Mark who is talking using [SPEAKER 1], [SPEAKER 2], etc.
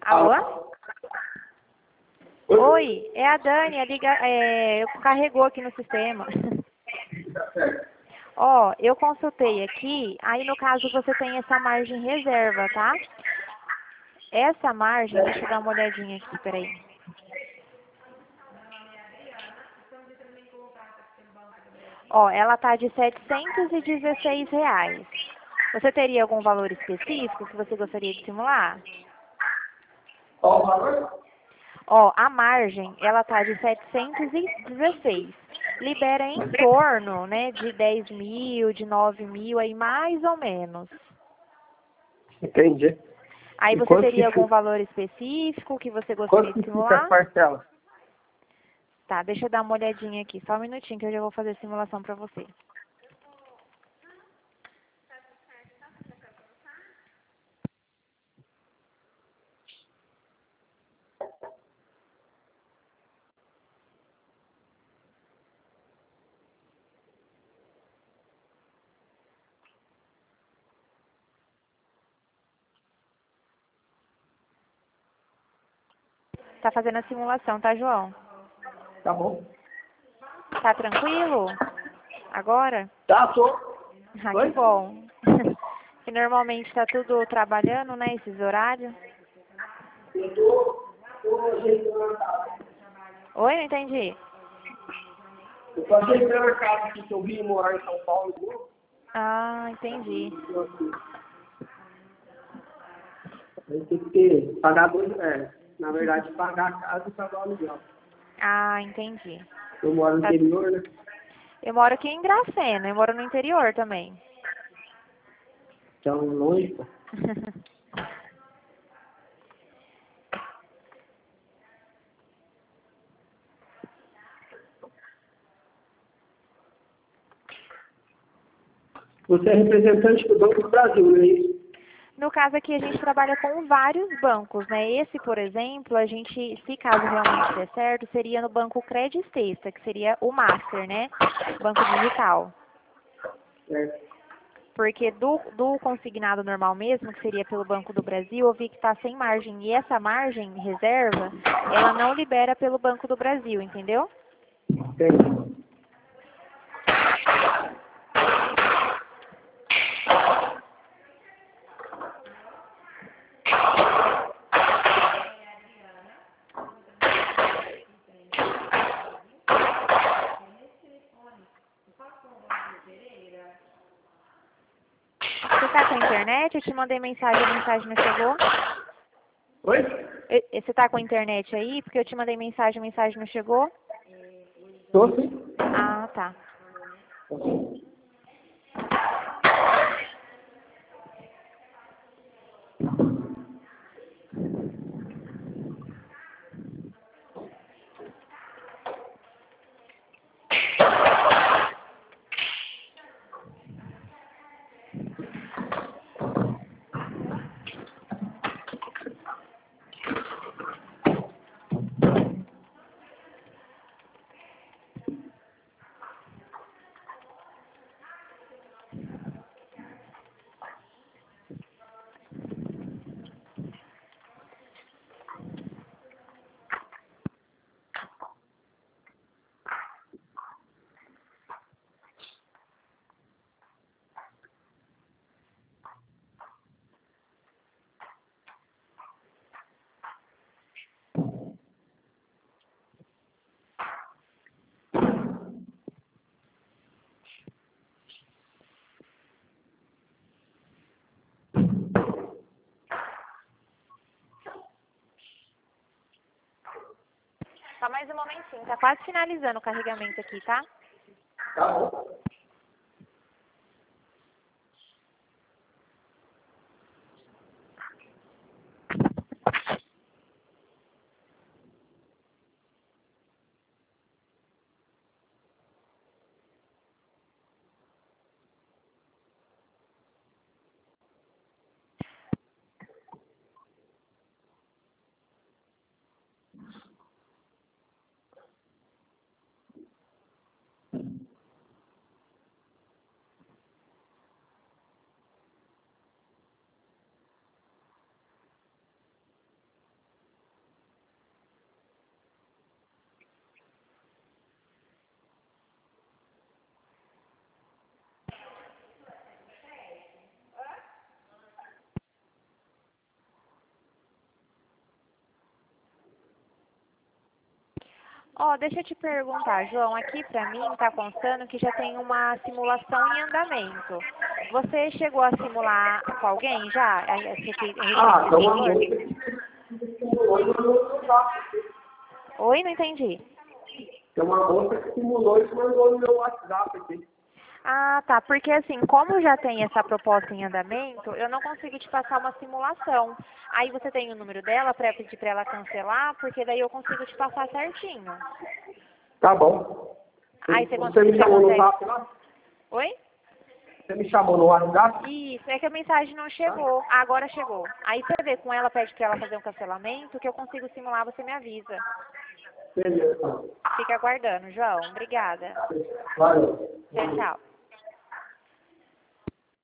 [SPEAKER 1] Alô? Oi, é a Dani, carregou aqui no sistema. Ó, eu consultei aqui, aí no caso você tem essa margem reserva, tá? Essa margem, deixa eu dar uma olhadinha aqui, peraí. Ó, ela tá de R$ 716. Você teria algum valor específico que você gostaria de simular?
[SPEAKER 2] Qual o valor?
[SPEAKER 1] Ó, a margem, ela tá de 716. Libera em torno, né, de 10 mil, de 9 mil, aí mais ou menos.
[SPEAKER 2] Entendi.
[SPEAKER 1] Aí
[SPEAKER 2] E
[SPEAKER 1] você teria algum valor específico que você gostaria
[SPEAKER 2] quanto
[SPEAKER 1] de
[SPEAKER 2] que fica as
[SPEAKER 1] simular?
[SPEAKER 2] parcelas?
[SPEAKER 1] Tá, deixa eu dar uma olhadinha aqui, só um minutinho que eu já vou fazer a simulação pra você. Tá fazendo a simulação, tá, João?
[SPEAKER 2] Tá bom.
[SPEAKER 1] Tá tranquilo? Agora?
[SPEAKER 2] Tá, tô.
[SPEAKER 1] Ah, que
[SPEAKER 2] Oi?
[SPEAKER 1] bom. Que normalmente tá tudo trabalhando, né, esses horários.
[SPEAKER 2] Eu tô ajeitando a casa.
[SPEAKER 1] Oi, não entendi.
[SPEAKER 2] Eu tô ajeitando a casa aqui que eu vim morar em São Paulo.
[SPEAKER 1] Ah, entendi.
[SPEAKER 2] Aí tem que pagar dois, na verdade, pagar a casa e pagar o aluguel.
[SPEAKER 1] Ah, entendi.
[SPEAKER 2] Eu moro no
[SPEAKER 1] Tá-
[SPEAKER 2] interior, né?
[SPEAKER 1] Eu moro aqui em Gracena, eu moro no interior também.
[SPEAKER 2] Então, longe, pô. Você é representante do Banco do Brasil, não é isso?
[SPEAKER 1] No caso aqui, a gente trabalha com vários bancos, né? Esse, por exemplo, a gente, se caso realmente der certo, seria no Banco Credit Sexta, que seria o Master, né? Banco digital.
[SPEAKER 2] É.
[SPEAKER 1] Porque do consignado normal mesmo, que seria pelo Banco do Brasil, eu vi que está sem margem. E essa margem, reserva, ela não libera pelo Banco do Brasil, entendeu?
[SPEAKER 2] Entendi.
[SPEAKER 1] Você está com a internet? Eu te mandei mensagem, a mensagem não chegou?
[SPEAKER 2] Oi?
[SPEAKER 1] Você está com a internet aí? Porque eu te mandei mensagem, a mensagem não chegou?
[SPEAKER 2] Tô sim.
[SPEAKER 1] Ah, tá. Só mais um momentinho, tá quase finalizando o carregamento aqui, tá?
[SPEAKER 2] Tá bom.
[SPEAKER 1] Ó, deixa eu te perguntar, João, aqui pra mim tá constando que já tem uma simulação em andamento. Você chegou a simular com alguém já? Esse
[SPEAKER 2] Ah, tem uma
[SPEAKER 1] valor?
[SPEAKER 2] moça que simulou e mandou no meu WhatsApp.
[SPEAKER 1] Oi, não entendi.
[SPEAKER 2] Tem uma moça que simulou e mandou no meu WhatsApp aqui.
[SPEAKER 1] Ah, tá. Porque assim, como já tem essa proposta em andamento, eu não consigo te passar uma simulação. Aí você tem o número dela para pedir para ela cancelar, porque daí eu consigo te passar certinho.
[SPEAKER 2] Tá bom.
[SPEAKER 1] Aí você
[SPEAKER 2] Você me
[SPEAKER 1] você
[SPEAKER 2] chamou no
[SPEAKER 1] consegue.
[SPEAKER 2] WhatsApp lá?
[SPEAKER 1] Oi?
[SPEAKER 2] Você me chamou no WhatsApp?
[SPEAKER 1] Isso, é que a mensagem não chegou. Agora chegou. Aí você vê com ela, pede para ela fazer um cancelamento, que eu consigo simular, você me avisa.
[SPEAKER 2] Beleza.
[SPEAKER 1] Fica aguardando, João. Obrigada.
[SPEAKER 2] Valeu.
[SPEAKER 1] Tchau, tchau.